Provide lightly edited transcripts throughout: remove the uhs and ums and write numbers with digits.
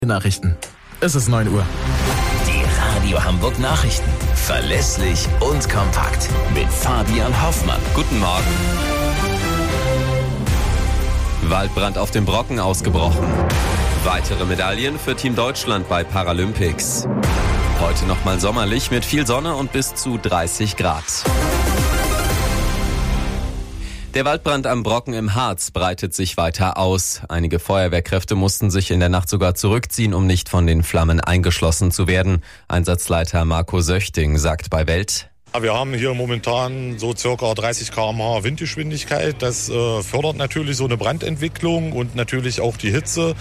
Nachrichten. Es ist 9 Uhr. Die Radio Hamburg Nachrichten. Verlässlich und kompakt. Mit Fabian Hoffmann. Guten Morgen. Waldbrand auf dem Brocken ausgebrochen. Weitere Medaillen für Team Deutschland bei Paralympics. Heute nochmal sommerlich mit viel Sonne und bis zu 30 Grad. Der Waldbrand am Brocken im Harz breitet sich weiter aus. Einige Feuerwehrkräfte mussten sich in der Nacht sogar zurückziehen, um nicht von den Flammen eingeschlossen zu werden. Einsatzleiter Marco Söchting sagt bei Welt: Wir haben hier momentan so circa 30 km/h Windgeschwindigkeit. Das fördert natürlich so eine Brandentwicklung und natürlich auch die Hitze.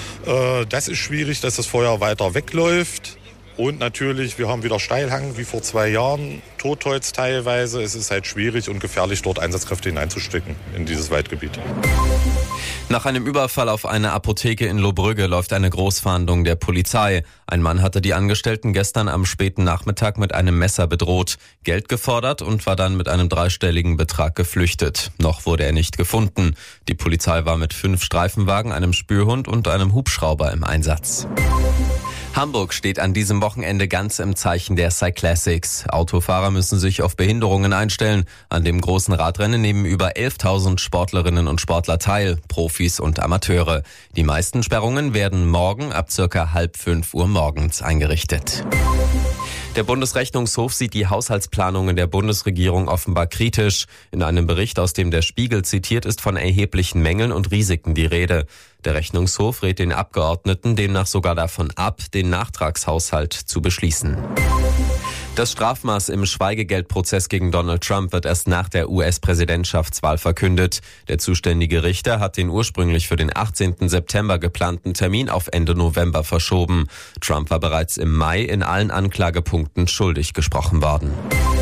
Das ist schwierig, dass das Feuer weiter wegläuft. Und natürlich, wir haben wieder Steilhang wie vor 2 Jahren, Totholz teilweise. Es ist halt schwierig und gefährlich, dort Einsatzkräfte hineinzustecken in dieses Waldgebiet. Nach einem Überfall auf eine Apotheke in Lohbrügge läuft eine Großfahndung der Polizei. Ein Mann hatte die Angestellten gestern am späten Nachmittag mit einem Messer bedroht, Geld gefordert und war dann mit einem 3-stelligen Betrag geflüchtet. Noch wurde er nicht gefunden. Die Polizei war mit 5 Streifenwagen, einem Spürhund und einem Hubschrauber im Einsatz. Hamburg steht an diesem Wochenende ganz im Zeichen der Cyclassics. Autofahrer müssen sich auf Behinderungen einstellen. An dem großen Radrennen nehmen über 11.000 Sportlerinnen und Sportler teil, Profis und Amateure. Die meisten Sperrungen werden morgen ab circa 4:30 Uhr morgens eingerichtet. Der Bundesrechnungshof sieht die Haushaltsplanungen der Bundesregierung offenbar kritisch. In einem Bericht, aus dem der Spiegel zitiert, ist von erheblichen Mängeln und Risiken die Rede. Der Rechnungshof rät den Abgeordneten demnach sogar davon ab, den Nachtragshaushalt zu beschließen. Das Strafmaß im Schweigegeldprozess gegen Donald Trump wird erst nach der US-Präsidentschaftswahl verkündet. Der zuständige Richter hat den ursprünglich für den 18. September geplanten Termin auf Ende November verschoben. Trump war bereits im Mai in allen Anklagepunkten schuldig gesprochen worden.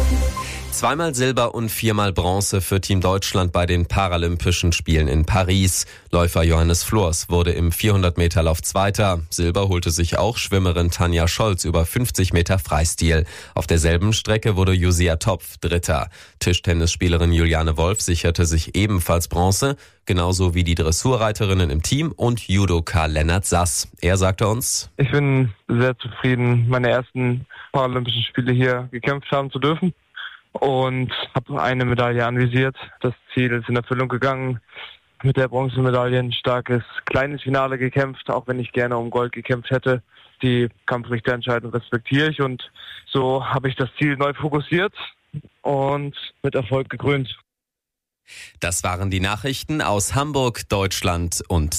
2-mal Silber und 4-mal Bronze für Team Deutschland bei den Paralympischen Spielen in Paris. Läufer Johannes Flors wurde im 400-Meter-Lauf Zweiter. Silber holte sich auch Schwimmerin Tanja Scholz über 50 Meter Freistil. Auf derselben Strecke wurde Josia Topf Dritter. Tischtennisspielerin Juliane Wolf sicherte sich ebenfalls Bronze, genauso wie die Dressurreiterinnen im Team und Judoka Lennart Sass. Er sagte uns: Ich bin sehr zufrieden, meine ersten Paralympischen Spiele hier gekämpft haben zu dürfen. Und habe eine Medaille anvisiert. Das Ziel ist in Erfüllung gegangen. Mit der Bronzemedaille ein starkes, kleines Finale gekämpft, auch wenn ich gerne um Gold gekämpft hätte. Die Kampfrichterentscheidung respektiere ich und so habe ich das Ziel neu fokussiert und mit Erfolg gekrönt. Das waren die Nachrichten aus Hamburg, Deutschland und